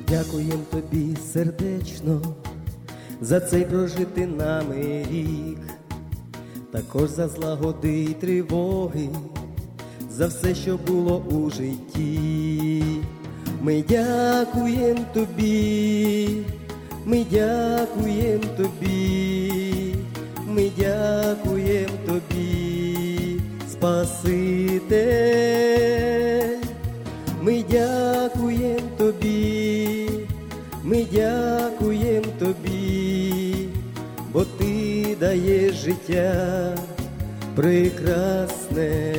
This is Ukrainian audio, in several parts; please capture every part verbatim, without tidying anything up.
Дякуєм тобі сердечно за цей прожитий нами рік, також за злагоди й тривоги, за все, що було у житті. Ми дякуєм тобі, ми дякуєм тобі, ми дякуєм тобі, Спаситель. Ми дякуєм тобі, ми дякуєм тобі, бо ти даєш життя прекрасне.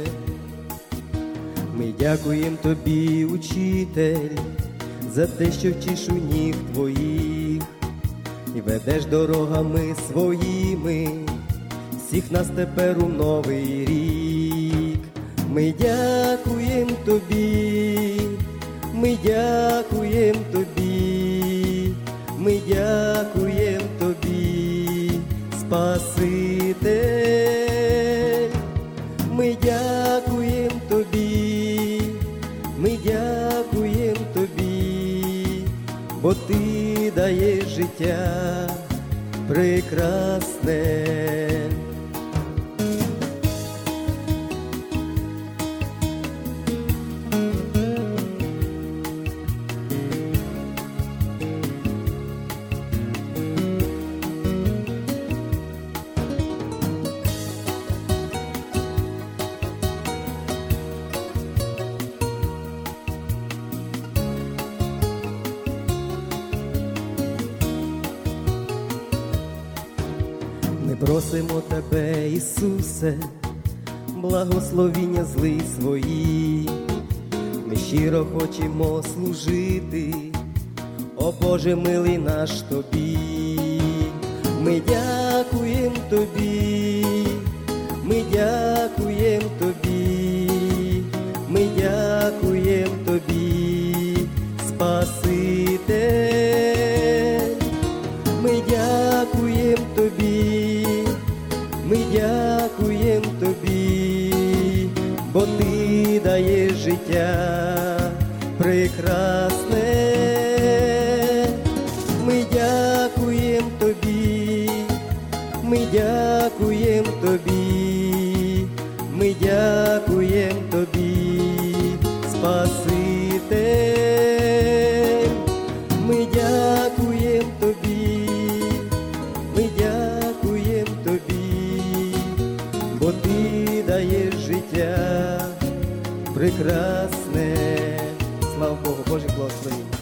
Ми дякуєм тобі, учитель, за те, що вчиш у ніг твоїх і ведеш дорогами своїми всіх нас тепер у новий рік. Ми дякуєм тобі, ми дякуєм тобі, ми дякуєм тобі, Спаситель. Ми дякуєм тобі, ми дякуєм тобі, бо ти даєш життя прекрасне. Ми просимо тебе, Ісусе, благословіння зли свої. Ми щиро хочемо служити, о Боже милий наш тобі. Ми дякуєм тобі, ми дякуєм тобі, ми дякуєм тобі, Спаситель. Ми дякуєм тобі, ми дякуєм тобі, бо ти даєш життя прекрасне. Ми дякуєм тобі, ми дякуєм тобі, ми дякуєм тобі, Спаситель. Ми дякуєм тобі, ми дякуєм тобі, бо ти даєш життя прекрасне. Слава Богу, Божих благословень.